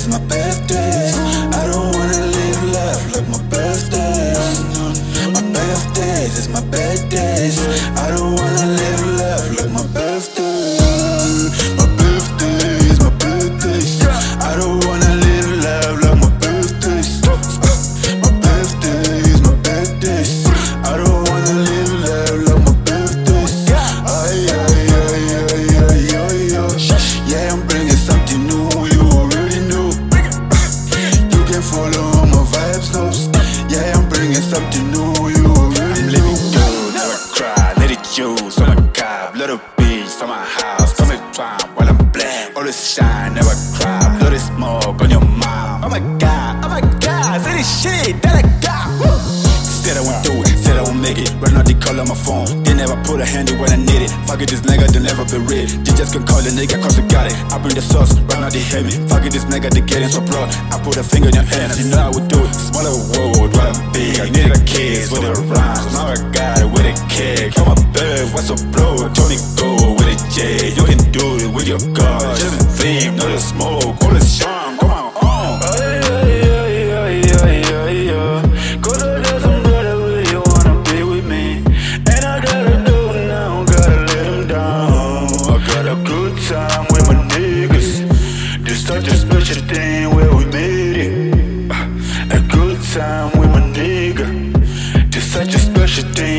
birthdays, my birthdays. I don't wanna live life like my birthdays. My birthdays is my birthdays. I don't wanna live life like my birthdays. My birthdays, my birthdays. I don't wanna live life like my birthdays. My birthdays, my birthdays. I don't wanna live life like my birthdays. Ay, ay, ay, ay, ay, ay, ay. Yeah, I'm bringing something new, you already know. You can follow all my vibes now. Yeah, I'm bringing something new, you already know. Let it go, never cry, let it use. Oh my God, little bitch from my house. Come and try while I'm black. Always shine, never cry. Blow the smoke on your mouth. Oh my God, say this shit that I got. Woo. Said I won't do it, said I won't make it. Run out the call on my phone, they never put a handy when I need it. Fuck it, this nigga, they'll never be real. You just can call the nigga cause you got it. I bring the sauce, run out the heavy. Fuck it, this nigga, they getting so broad. I put a finger in your hand, you know I would do it. Smaller world, what I'm big. I needed a kiss with the rhymes. Now I got it with a kick. I'm a bird, what's up, bro? Tony go with a J. You can do it with your God. Just a flame, not a smoke, all the shine. Come on, time with my niggas. This such a special thing where we made it. A good time with my nigga. This such a special thing.